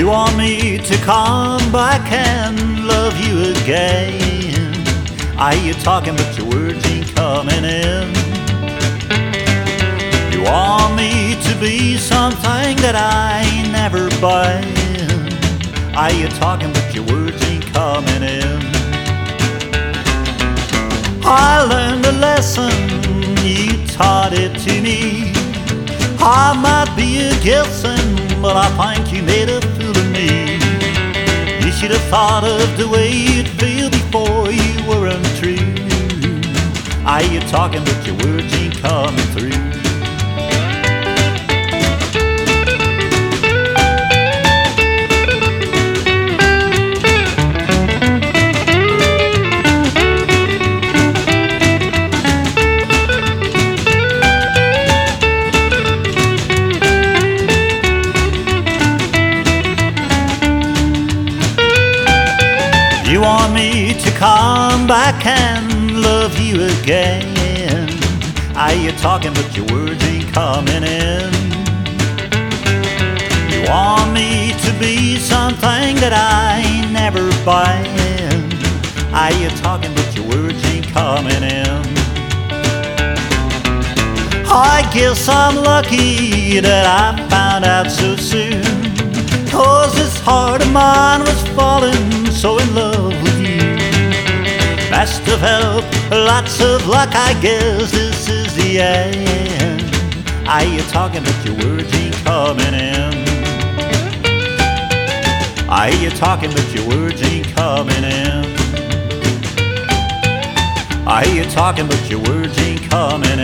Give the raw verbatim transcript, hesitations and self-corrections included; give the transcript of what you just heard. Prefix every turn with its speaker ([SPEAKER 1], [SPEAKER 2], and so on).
[SPEAKER 1] You want me to come back and love you again. I hear you talking but your words ain't coming in. You want me to be something that I ain't never been. I hear you talking but your words ain't coming in. I learned a lesson, you taught it to me. I might be a guessing, but I think you made a fool of me. You should have thought of the way you'd feel before you were untrue. I hear you talking but your words ain't coming through. You want me to come back and love you again. I hear you talking but your words ain't coming in. You want me to be something that I ain't never been. I hear you talking but your words ain't coming in. I guess I'm lucky that I found out so soon, 'cause this heart of mine was falling so in love with you. Best of help, lots of luck, I guess this is the end. I hear you talking but your words ain't coming in. I hear you talking but your words ain't coming in. I hear you talking but your words ain't coming in.